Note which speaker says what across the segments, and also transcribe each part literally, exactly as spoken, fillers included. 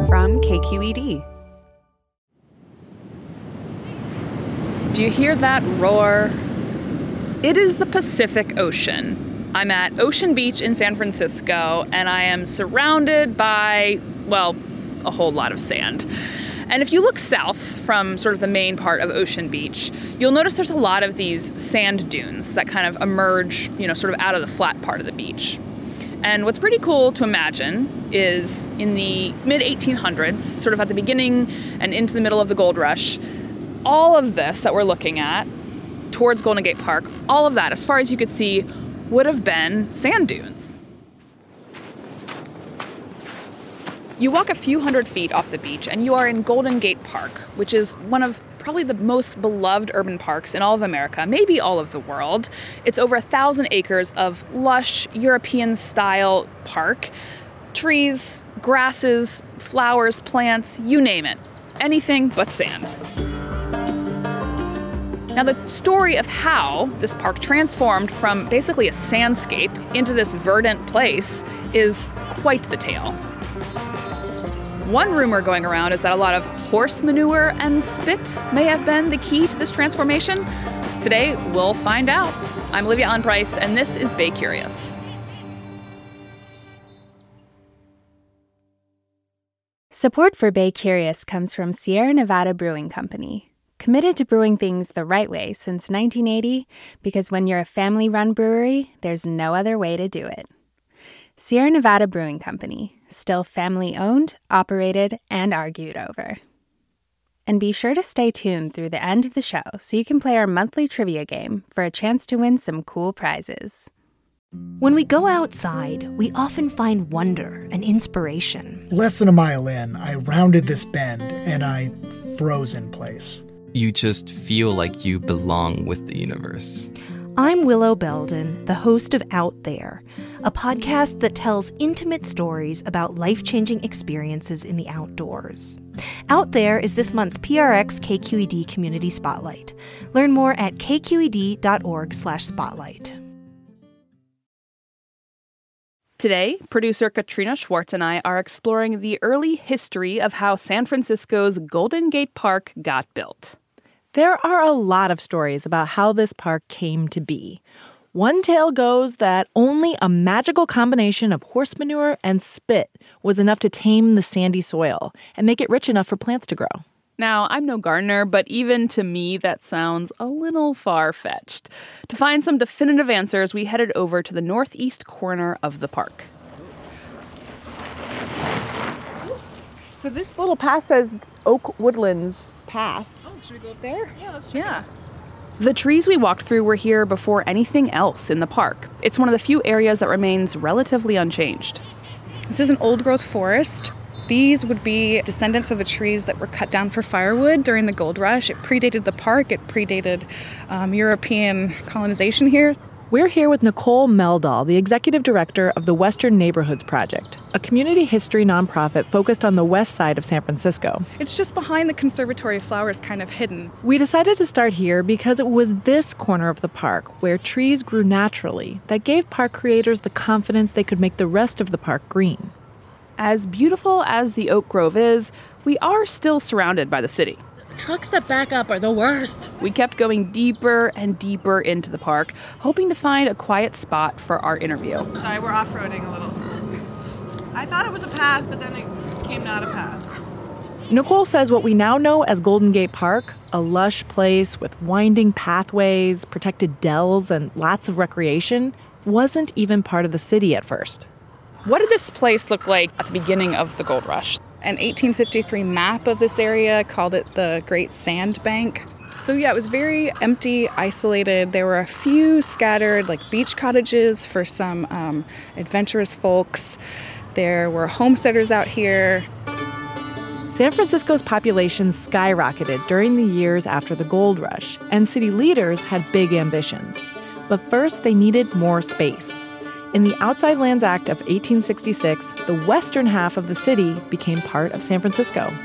Speaker 1: from K Q E D.
Speaker 2: Do you hear that roar? It is the Pacific Ocean. I'm at Ocean Beach in San Francisco, and I am surrounded by, well, a whole lot of sand. And if you look south from sort of the main part of Ocean Beach, you'll notice there's a lot of these sand dunes that kind of emerge, you know, sort of out of the flat part of the beach. And what's pretty cool to imagine is in the mid eighteen hundreds, sort of at the beginning and into the middle of the gold rush, all of this that we're looking at towards Golden Gate Park, all of that, as far as you could see, would have been sand dunes. You walk a few hundred feet off the beach and you are in Golden Gate Park, which is one of probably the most beloved urban parks in all of America, maybe all of the world. It's over a thousand acres of lush European-style park. Trees, grasses, flowers, plants, you name it. Anything but sand. Now, the story of how this park transformed from basically a sandscape into this verdant place is quite the tale. One rumor going around is that a lot of horse manure and spit may have been the key to this transformation. Today, we'll find out. I'm Olivia Allen Price, and this is Bay Curious.
Speaker 3: Support for Bay Curious comes from Sierra Nevada Brewing Company, committed to brewing things the right way since nineteen eighty, because when you're a family-run brewery, there's no other way to do it. Sierra Nevada Brewing Company, still family-owned, operated, and argued over. And be sure to stay tuned through the end of the show so you can play our monthly trivia game for a chance to win some cool prizes.
Speaker 4: When we go outside, we often find wonder and inspiration.
Speaker 5: Less than a mile in, I rounded this bend and I froze in place.
Speaker 6: You just feel like you belong with the universe.
Speaker 4: I'm Willow Belden, the host of Out There, a podcast that tells intimate stories about life-changing experiences in the outdoors. Out There is this month's P R X K Q E D Community Spotlight. Learn more at k q e d dot org slash spotlight.
Speaker 2: Today, producer Katrina Schwartz and I are exploring the early history of how San Francisco's Golden Gate Park got built.
Speaker 7: There are a lot of stories about how this park came to be. One tale goes that only a magical combination of horse manure and spit was enough to tame the sandy soil and make it rich enough for plants to grow.
Speaker 2: Now, I'm no gardener, but even to me, that sounds a little far-fetched. To find some definitive answers, we headed over to the northeast corner of the park.
Speaker 7: So this little path says Oak Woodlands Path.
Speaker 2: Should we go up there? Yeah, let's check yeah. it out. The trees we walked through were here before anything else in the park. It's one of the few areas that remains relatively unchanged.
Speaker 8: This is an old-growth forest. These would be descendants of the trees that were cut down for firewood during the gold rush. It predated the park. It predated um, European colonization here.
Speaker 7: We're here with Nicole Meldahl, the executive director of the Western Neighborhoods Project, a community history nonprofit focused on the west side of San Francisco.
Speaker 8: It's just behind the Conservatory of Flowers, kind of hidden.
Speaker 7: We decided to start here because it was this corner of the park, where trees grew naturally, that gave park creators the confidence they could make the rest of the park green.
Speaker 2: As beautiful as the Oak Grove is, we are still surrounded by the city.
Speaker 9: Trucks that back up are the worst.
Speaker 2: We kept going deeper and deeper into the park, hoping to find a quiet spot for our interview.
Speaker 10: Sorry, we're off-roading a little. I thought it was a path, but then it came not a path.
Speaker 7: Nicole says what we now know as Golden Gate Park, a lush place with winding pathways, protected dells, and lots of recreation, wasn't even part of the city at first.
Speaker 2: What did this place look like at the beginning of the gold rush?
Speaker 8: An eighteen fifty-three map of this area called it the Great Sand Bank. So yeah, it was very empty, isolated. There were a few scattered like beach cottages for some um, adventurous folks. There were homesteaders out here.
Speaker 7: San Francisco's population skyrocketed during the years after the gold rush, and city leaders had big ambitions. But first, they needed more space. In the Outside Lands Act of eighteen sixty-six, the western half of the city became part of San Francisco.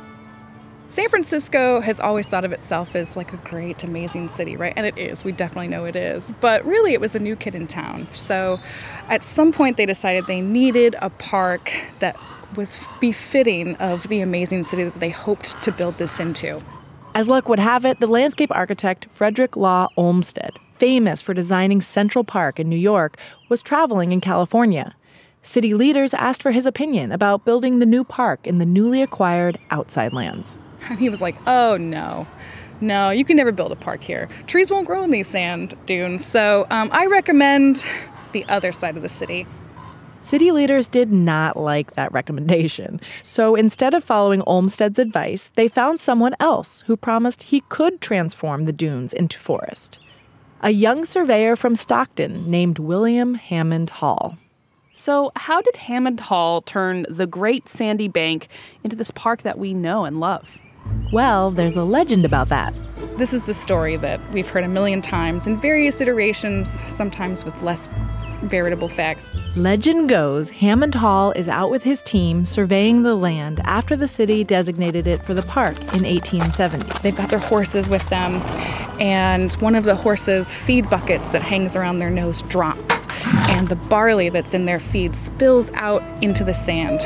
Speaker 8: San Francisco has always thought of itself as like a great, amazing city, right? And it is. We definitely know it is. But really, it was the new kid in town. So at some point, they decided they needed a park that was befitting of the amazing city that they hoped to build this into.
Speaker 7: As luck would have it, the landscape architect Frederick Law Olmsted, famous for designing Central Park in New York, was traveling in California. City leaders asked for his opinion about building the new park in the newly acquired outside lands.
Speaker 8: And he was like, oh, no. No, you can never build a park here. Trees won't grow in these sand dunes, so um, I recommend the other side of the city.
Speaker 7: City leaders did not like that recommendation. So instead of following Olmsted's advice, they found someone else who promised he could transform the dunes into forest. A young surveyor from Stockton named William Hammond Hall.
Speaker 2: So how did Hammond Hall turn the Great Sandy Bank into this park that we know and love?
Speaker 7: Well, there's a legend about that.
Speaker 8: This is the story that we've heard a million times in various iterations, sometimes with less veritable facts.
Speaker 7: Legend goes Hammond Hall is out with his team surveying the land after the city designated it for the park in eighteen seventy.
Speaker 8: They've got their horses with them, and one of the horses' feed buckets that hangs around their nose drops, and the barley that's in their feed spills out into the sand.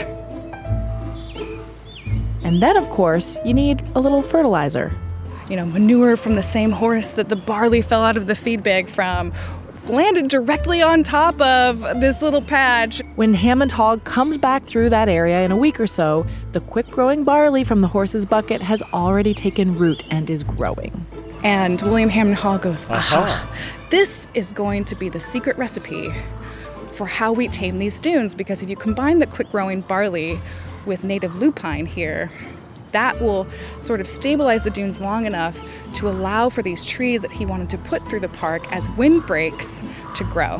Speaker 7: And then, of course, you need a little fertilizer.
Speaker 8: You know, manure from the same horse that the barley fell out of the feed bag from landed directly on top of this little patch.
Speaker 7: When Hammond Hall comes back through that area in a week or so, the quick-growing barley from the horse's bucket has already taken root and is growing.
Speaker 8: And William Hammond Hall goes, aha, this is going to be the secret recipe for how we tame these dunes, because if you combine the quick-growing barley with native lupine here, that will sort of stabilize the dunes long enough to allow for these trees that he wanted to put through the park as wind breaks to grow.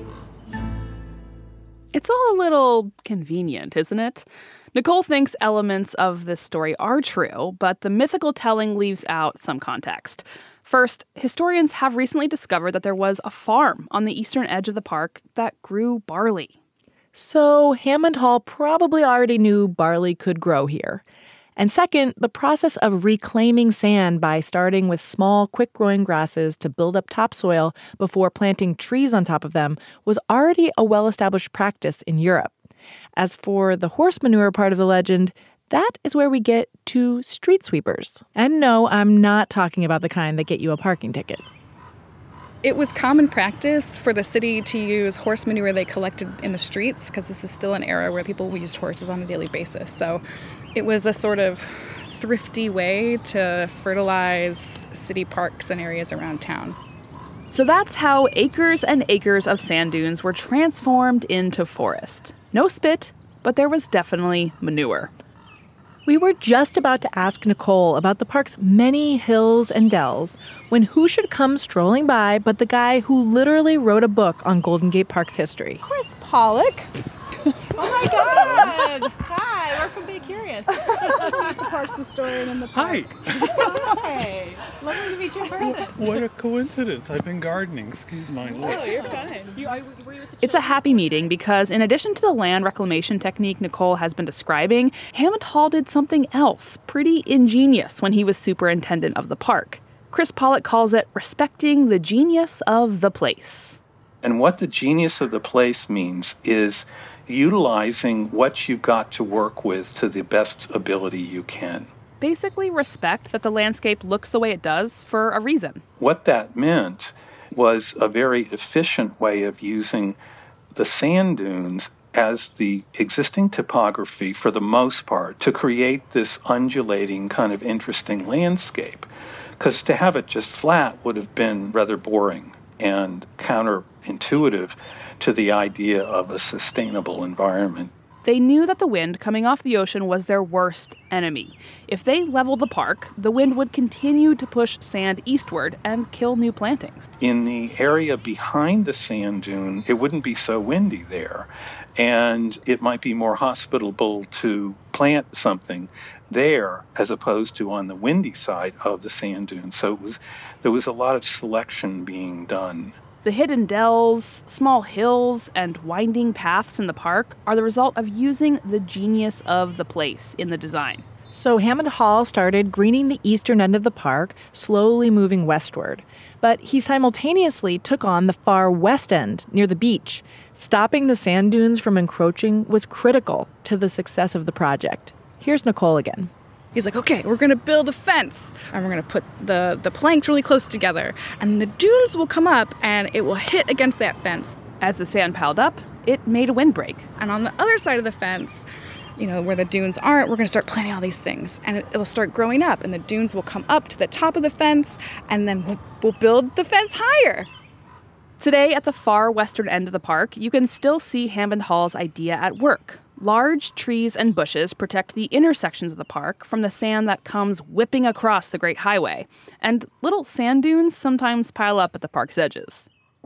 Speaker 2: It's all a little convenient, isn't it? Nicole thinks elements of this story are true, but the mythical telling leaves out some context. First, historians have recently discovered that there was a farm on the eastern edge of the park that grew barley.
Speaker 7: So Hammond Hall probably already knew barley could grow here. And second, the process of reclaiming sand by starting with small, quick-growing grasses to build up topsoil before planting trees on top of them was already a well-established practice in Europe. As for the horse manure part of the legend, that is where we get to street sweepers. And no, I'm not talking about the kind that get you a parking ticket.
Speaker 8: It was common practice for the city to use horse manure they collected in the streets, because this is still an era where people used horses on a daily basis. So it was a sort of thrifty way to fertilize city parks and areas around town.
Speaker 2: So that's how acres and acres of sand dunes were transformed into forest. No spit, but there was definitely manure.
Speaker 7: We were just about to ask Nicole about the park's many hills and dells when who should come strolling by but the guy who literally wrote a book on Golden Gate Park's history.
Speaker 8: Chris Pollock.
Speaker 10: Oh my God! Hi, we're from Bay Curious.
Speaker 8: The park's historian in the park.
Speaker 1: Hi.
Speaker 10: Hi. Lovely to meet you in person.
Speaker 1: What a coincidence. I've been gardening. Excuse my look.
Speaker 10: Oh, you're fine. You, are, were you with the
Speaker 2: It's a happy meeting because in addition to the land reclamation technique Nicole has been describing, Hammond Hall did something else pretty ingenious when he was superintendent of the park. Chris Pollock calls it respecting the genius of the place.
Speaker 11: And what the genius of the place means is utilizing what you've got to work with to the best ability you can.
Speaker 2: Basically respect that the landscape looks the way it does for a reason.
Speaker 11: What that meant was a very efficient way of using the sand dunes as the existing topography for the most part to create this undulating kind of interesting landscape. Because to have it just flat would have been rather boring and counterintuitive to the idea of a sustainable environment.
Speaker 2: They knew that the wind coming off the ocean was their worst enemy. If they leveled the park, the wind would continue to push sand eastward and kill new plantings.
Speaker 11: In the area behind the sand dune, it wouldn't be so windy there, and it might be more hospitable to plant something there as opposed to on the windy side of the sand dune. So it was, there was a lot of selection being done.
Speaker 2: The hidden dells, small hills, and winding paths in the park are the result of using the genius of the place in the design.
Speaker 7: So Hammond Hall started greening the eastern end of the park, slowly moving westward. But he simultaneously took on the far west end near the beach. Stopping the sand dunes from encroaching was critical to the success of the project. Here's Nicole again.
Speaker 8: He's like, okay, we're going to build a fence, and we're going to put the, the planks really close together, and the dunes will come up, and it will hit against that fence.
Speaker 2: As the sand piled up, it made a windbreak.
Speaker 8: And on the other side of the fence, you know, where the dunes aren't, we're going to start planting all these things, and it, it'll start growing up, and the dunes will come up to the top of the fence, and then we'll, we'll build the fence higher.
Speaker 2: Today, at the far western end of the park, you can still see Hammond Hall's idea at work. Large trees and bushes protect the intersections of the park from the sand that comes whipping across the Great Highway, and little sand dunes sometimes pile up at the park's edges.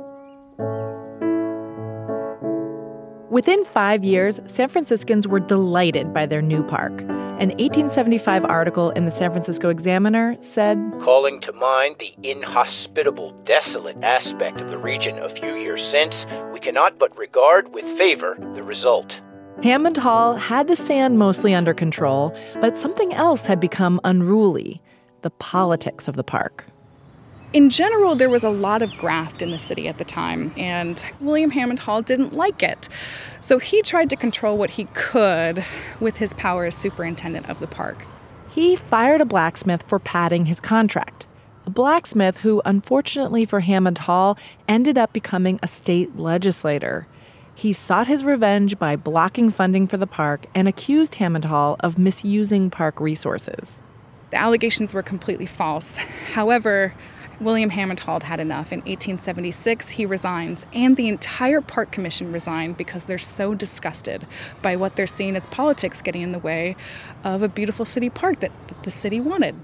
Speaker 7: Within five years, San Franciscans were delighted by their new park. An eighteen seventy-five article in the San Francisco Examiner said,
Speaker 12: "Calling to mind the inhospitable, desolate aspect of the region a few years since, we cannot but regard with favor the result."
Speaker 7: Hammond Hall had the sand mostly under control, but something else had become unruly: the politics of the park.
Speaker 8: In general, there was a lot of graft in the city at the time, and William Hammond Hall didn't like it. So he tried to control what he could with his power as superintendent of the park.
Speaker 7: He fired a blacksmith for padding his contract, a blacksmith who, unfortunately for Hammond Hall, ended up becoming a state legislator. He sought his revenge by blocking funding for the park and accused Hammond Hall of misusing park resources.
Speaker 8: The allegations were completely false. However, William Hammond Hall had enough. In eighteen seventy-six, he resigns, and the entire park commission resigned because they're so disgusted by what they're seeing as politics getting in the way of a beautiful city park that the city wanted.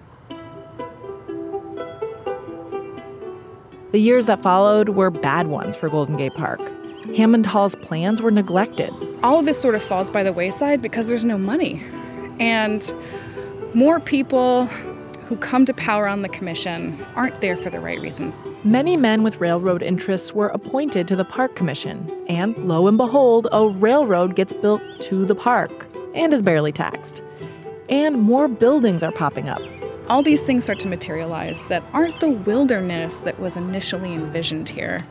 Speaker 7: The years that followed were bad ones for Golden Gate Park. Hammond Hall's plans were neglected.
Speaker 8: All of this sort of falls by the wayside because there's no money. And more people who come to power on the commission aren't there for the right reasons.
Speaker 7: Many men with railroad interests were appointed to the park commission, and lo and behold, a railroad gets built to the park and is barely taxed. And more buildings are popping up.
Speaker 8: All these things start to materialize that aren't the wilderness that was initially envisioned here.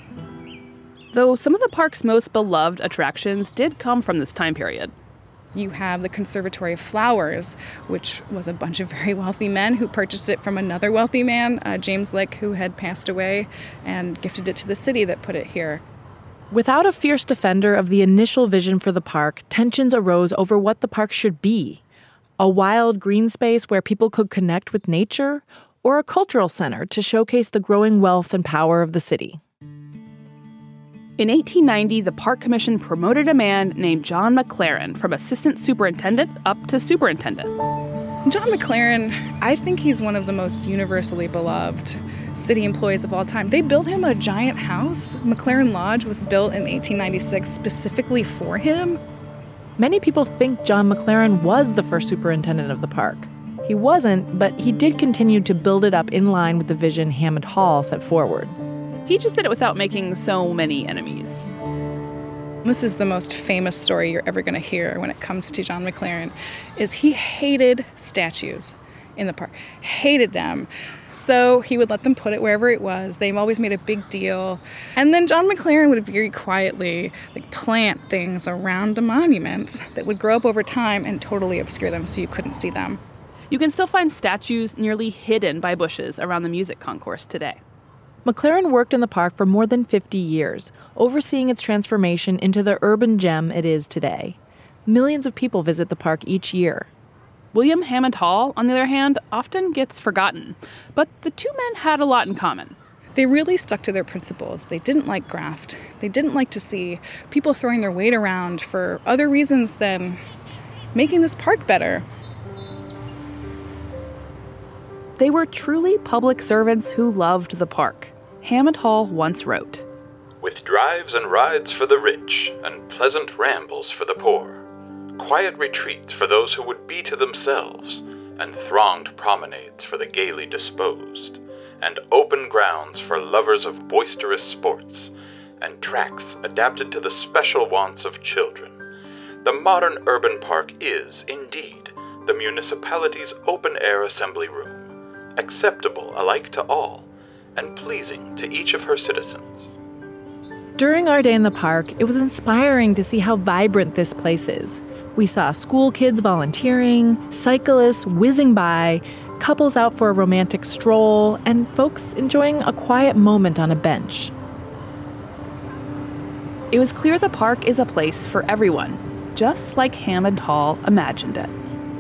Speaker 2: Though some of the park's most beloved attractions did come from this time period.
Speaker 8: You have the Conservatory of Flowers, which was a bunch of very wealthy men who purchased it from another wealthy man, uh, James Lick, who had passed away, and gifted it to the city that put it here.
Speaker 7: Without a fierce defender of the initial vision for the park, tensions arose over what the park should be. A wild green space where people could connect with nature, or a cultural center to showcase the growing wealth and power of the city.
Speaker 2: In eighteen ninety, the Park Commission promoted a man named John McLaren from assistant superintendent up to superintendent.
Speaker 8: John McLaren, I think he's one of the most universally beloved city employees of all time. They built him a giant house. McLaren Lodge was built in eighteen ninety-six specifically for him.
Speaker 7: Many people think John McLaren was the first superintendent of the park. He wasn't, but he did continue to build it up in line with the vision Hammond Hall set forward.
Speaker 2: He just did it without making so many enemies.
Speaker 8: This is the most famous story you're ever going to hear when it comes to John McLaren, is he hated statues in the park, hated them. So he would let them put it wherever it was. They've always made a big deal. And then John McLaren would very quietly like plant things around the monuments that would grow up over time and totally obscure them so you couldn't see them.
Speaker 2: You can still find statues nearly hidden by bushes around the music concourse today.
Speaker 7: McLaren worked in the park for more than fifty years, overseeing its transformation into the urban gem it is today. Millions of people visit the park each year.
Speaker 2: William Hammond Hall, on the other hand, often gets forgotten. But the two men had a lot in common.
Speaker 8: They really stuck to their principles. They didn't like graft. They didn't like to see people throwing their weight around for other reasons than making this park better.
Speaker 2: They were truly public servants who loved the park. Hammond Hall once wrote,
Speaker 13: "With drives and rides for the rich, and pleasant rambles for the poor, quiet retreats for those who would be to themselves, and thronged promenades for the gaily disposed, and open grounds for lovers of boisterous sports, and tracks adapted to the special wants of children, the modern urban park is, indeed, the municipality's open-air assembly room, acceptable alike to all, and pleasing to each of her citizens.
Speaker 7: During our day in the park, it was inspiring to see how vibrant this place is. We saw school kids volunteering, cyclists whizzing by, couples out for a romantic stroll, and folks enjoying a quiet moment on a bench.
Speaker 2: It was clear the park is a place for everyone, just like Hammond Hall imagined it.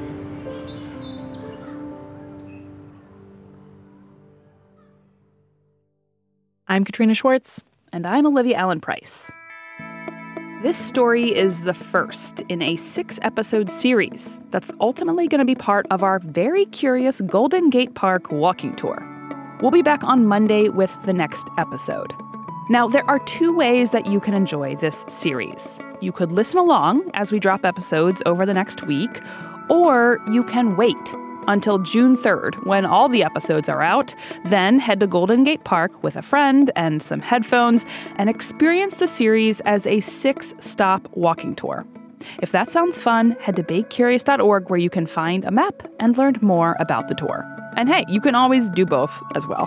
Speaker 7: I'm Katrina Schwartz.
Speaker 2: And I'm Olivia Allen Price. This story is the first in a six-episode series that's ultimately going to be part of our very curious Golden Gate Park walking tour. We'll be back on Monday with the next episode. Now, there are two ways that you can enjoy this series. You could listen along as we drop episodes over the next week, or you can wait until June third, when all the episodes are out. Then head to Golden Gate Park with a friend and some headphones and experience the series as a six-stop walking tour. If that sounds fun, head to bay curious dot org where you can find a map and learn more about the tour. And hey, you can always do both as well.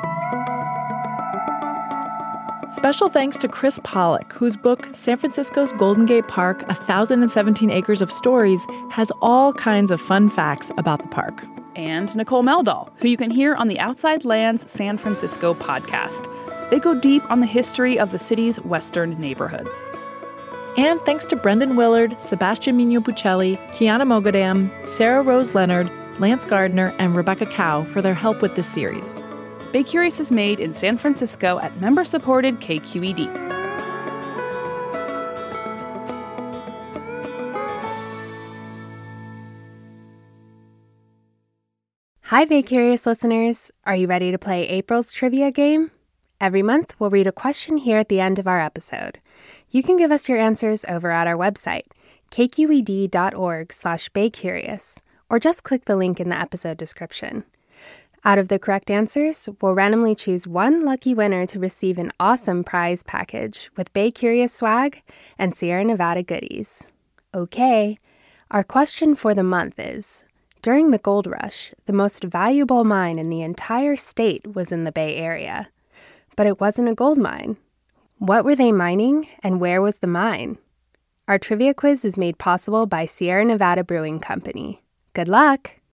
Speaker 7: Special thanks to Chris Pollock, whose book, San Francisco's Golden Gate Park, one thousand seventeen Acres of Stories, has all kinds of fun facts about the park.
Speaker 2: And Nicole Meldal, who you can hear on the Outside Lands San Francisco podcast. They go deep on the history of the city's western neighborhoods.
Speaker 7: And thanks to Brendan Willard, Sebastian Migno-Puccelli, Kiana Mogadam, Sarah Rose Leonard, Lance Gardner, and Rebecca Cow for their help with this series. Bay Curious is made in San Francisco at member-supported K Q E D.
Speaker 3: Hi, Bay Curious listeners. Are you ready to play April's trivia game? Every month, we'll read a question here at the end of our episode. You can give us your answers over at our website, k q e d dot org slash baycurious, or just click the link in the episode description. Out of the correct answers, we'll randomly choose one lucky winner to receive an awesome prize package with Bay Curious swag and Sierra Nevada goodies. Okay, our question for the month is, during the gold rush, the most valuable mine in the entire state was in the Bay Area. But it wasn't a gold mine. What were they mining, and where was the mine? Our trivia quiz is made possible by Sierra Nevada Brewing Company. Good luck!